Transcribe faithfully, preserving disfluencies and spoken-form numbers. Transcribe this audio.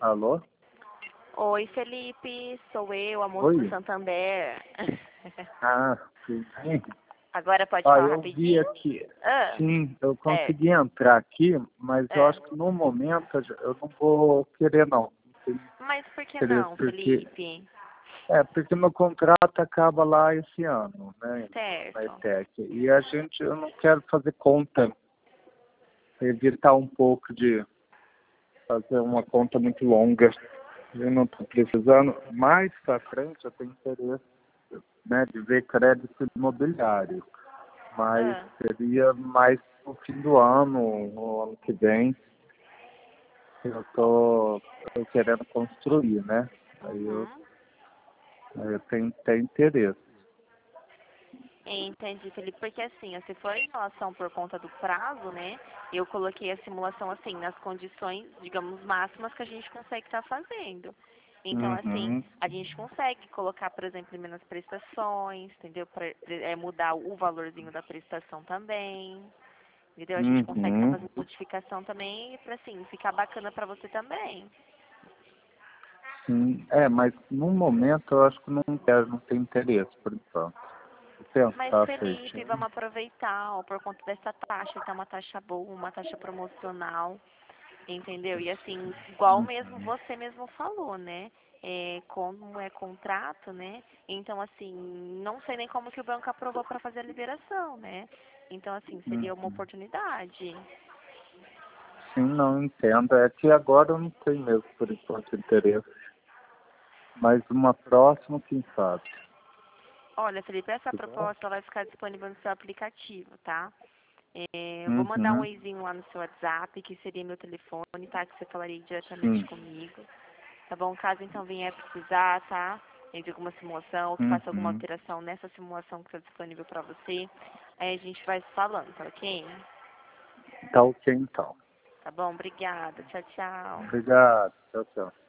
Alô? Oi, Felipe, sou eu, a moça do Oi? Santander. Ah, tudo bem? Agora pode Ó, falar eu vi rapidinho? aqui. Ah, Sim, eu certo. consegui entrar aqui, mas eu Ah. acho que no momento eu já- eu não vou querer não. Não tenho Mas por que interesse, não, porque, Felipe? é, porque meu contrato acaba lá esse ano, né, na Certo. ETEC. E a gente, eu não quero fazer conta, evitar um pouco de fazer uma conta muito longa. Eu não estou precisando. Mais para frente eu tenho interesse, né, de ver crédito imobiliário. Mas Ah. seria mais no fim do ano, no ano que vem. Eu tô, tô querendo construir, né? Aí eu, Uhum. aí eu tenho, tenho interesse. Entendi, Felipe, porque assim, ó, se for em relação por conta do prazo, né, eu coloquei a simulação assim, nas condições, digamos, máximas que a gente consegue estar fazendo. Então, assim, Uhum, a gente consegue colocar, por exemplo, em menos prestações, entendeu? Pra, é, mudar o valorzinho da prestação também, entendeu? A gente consegue estar uhum. fazendo modificação também para, assim, ficar bacana para você também. Sim, é, mas no momento eu acho que não quero, não tenho interesse por enquanto. Vou Mas, pensar Felipe, certinho. vamos aproveitar, ó, por conta dessa taxa, que tá uma taxa boa, uma taxa promocional. Entendeu? E assim, igual mesmo Uhum, você mesmo falou, né? É, como é contrato, né? Então, assim, não sei nem como que o banco aprovou para fazer a liberação, né? Então, assim, seria uma uhum. oportunidade. Sim, não entendo. É que agora eu não tenho mesmo por enquanto interesse. Mas uma próxima, quem sabe? Olha, Felipe, essa Tá bom? proposta ela vai ficar disponível no seu aplicativo, tá? É, eu vou mandar um Uhum, oizinho lá no seu WhatsApp, que seria meu telefone, tá? Que você falaria diretamente sim. comigo. Tá bom? Caso então venha precisar, tá? De alguma simulação ou que faça alguma Uhum. alteração nessa simulação que está disponível para você, aí a gente vai se falando, tá ok? Tá ok, então. Tá bom? Obrigada. Tchau, tchau. Obrigado. Tchau, tchau.